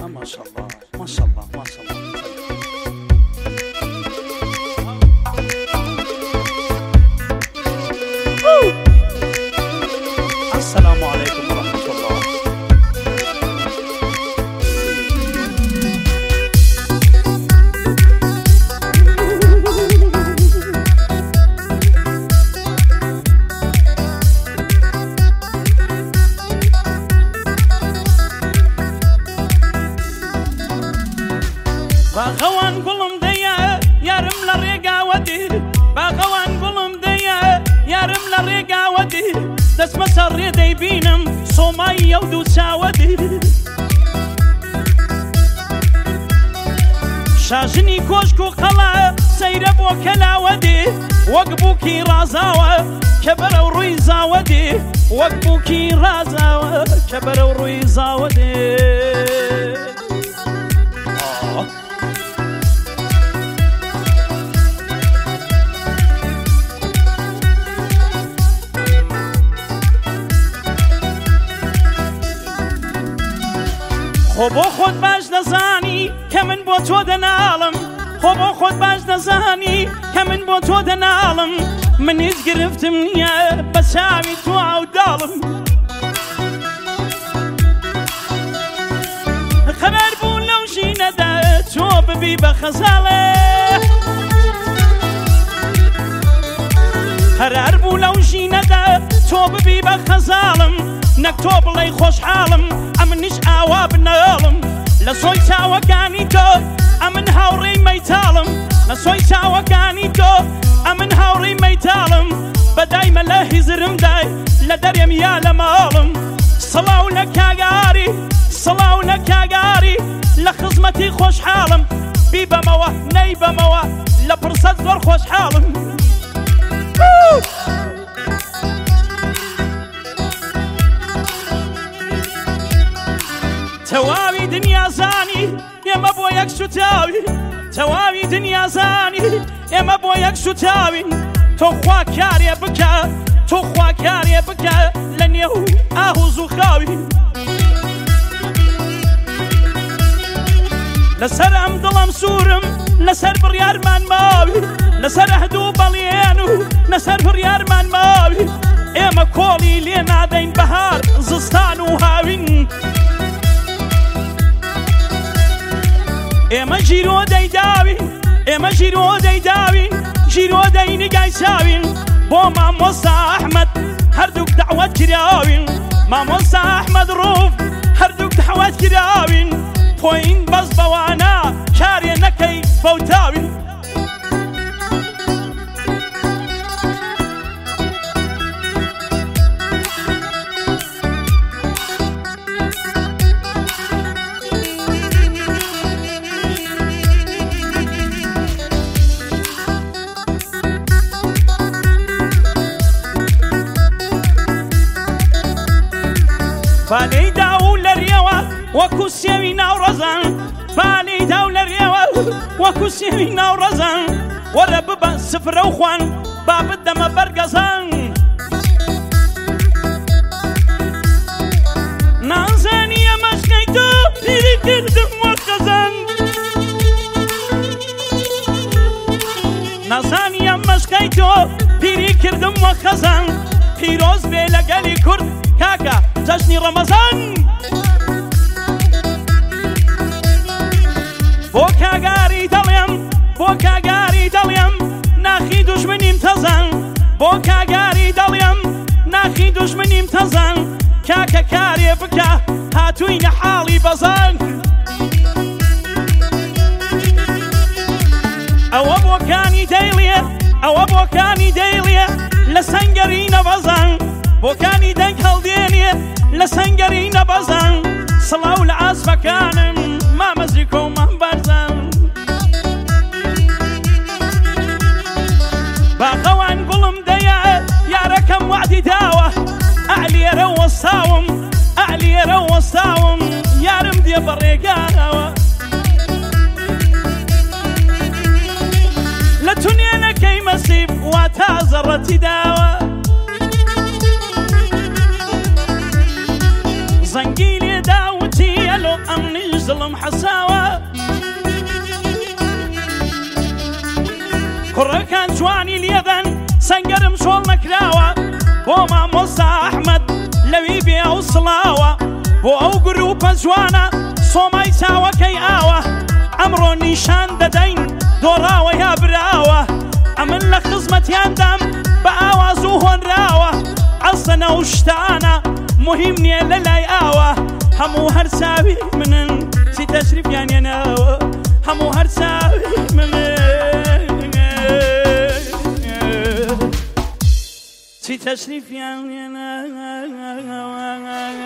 ما شاء الله ما شاء الله ما شاء الله. السلام عليكم ورحمة الله. باغوان قلم ديا يارم لريقا ودير باغوان قلم ديا يارم لريقا ودير دس مسر يدي بينم صومايا ودوسا ودير شاجني كوشكو قلا سير بو كلا ودير وقبوكي رازاوة كبر ورويزا ودير وقبوكي رازاوة كبر ورويزا ودير. خۆ خۆت باش دەزانی کە من بۆ تۆ دەناڵم خۆ خۆت باش دەزانی کە من بۆ تۆ دەناڵم من هیچ گرفتم نییە بە چاوی تۆ ئاوداڵم خەبەر بوو لەو ژینەدا تۆ ببی بە خەزاڵێ قەرار بوو لەو ژینەدا تۆ ببی بە خەزاڵم نەک تۆ بڵێ خۆشحاڵم ئەمنیش ئاوا بنەڵم لە سۆی چاوەکانی تۆ ئەمن هاوڕێی مەیتاڵم لە سۆی چاوەکانی تۆ ئەمن هاوڕێی مەیتاڵم بەدایمە لە هیزرمدای لە دەرێم یا لە ماڵم سڵاو لە کاگاری سڵاو لە کاگاری لە خزمەتی خۆشحاڵم بی بەمەوە نەی بەمەوە لە پرسەت زۆر خۆشحاڵم. تەواوی دنیا زانی ئێمە بۆ یەک سوتاوین تەواوی دنیا زانی ئێمە بۆ یەک سوتاوین تۆ خوا کارێ بکە تۆ خوا کارێ بکە لە نێو ئاهوز و خاوین لەسەر ئەم دڵم سوورم لەسەر بڕیارمان ماوی لەسەر ئەهدوو بەڵێن و لەسەر بڕیارمان ماوی ئێمە کۆڵی لێ نادەین بەهار زستان و هاوین ئێمە ژیرۆ دەیداوین ئێمە ژیرۆ دەیداوین ژیرۆ دەینگای چاوین بۆ مامۆستا ئەحمەد هەردووک دەعوەت کراوین مامۆستا ئەحمەد ڕووف هەردووک دەعوەت کراوین خۆین بەس بەوانە کارێ نەکەی بەوتاوین. فالەی داو لە ڕێوە وەکو سێوی ناوڕەزان فالەی داو لە ڕێوە وەکو سێوی ناوڕەزان وەرە ببە سفرە و خوان با بدەمە بەرگەزان نازانی ئەمەشکەی تۆ پیری کردم وە خەزان نازانی ئەمەشکەی تۆ پیری کردم وە خەزان پیرۆز بێ لەگەلی کورد کاکە جەژنی ڕەمەزان بۆ کاگاری دەڵێم بۆ کاگاری دەڵێم ناخی دوژمنیم تەزان بۆ کاگاری دەڵێم ناخی دوژمنیم تەزان کاکە کارێ بکە هاتووینە حاڵی بەزان ئەوە بۆکانی دەیڵێ ئەوە بۆکانی دەیڵێ لە سەنگەری نەبەزان بۆکانی دەنگ هەڵدێنێ لە سەنگەری نەبەزان سڵاو لە ئاسمەکانم مامەزی کۆمان بەرزان باغەوان گوڵم دەیە یارەکەم وعدی داوە ئەعلێرە وەستاوم ئەعلێرە وەستاوم یارم دێ بە ڕێگانەوە لە تونێنەکەی مەسیب وا تا زەڕەتی داوە زەنگی لێ داوتی ئەلۆ ئەمنیش زڵم حەساوە کوڕەکان جوانی لێدەن سەنگەرم چۆڵ نەکراوە بۆ مامۆستا ئەحمەد لەوی بێ ئەو سڵاوە بۆ ئەو گروپە جوانە سۆمای چاوەکەی ئاوە ئەمڕۆ نیشان دەدەین دۆڕاوە یا براوە ئەمن لە خزمەتیاندام بە ئاواز و هۆنراوە ئەسەنە و شتانە مهم نییە لە لای ئاوە هەموو هەر چاوی منن چی تەشریفیان هێناوە هەموو هەر چاوی منن چی تەشریفیان هێناوە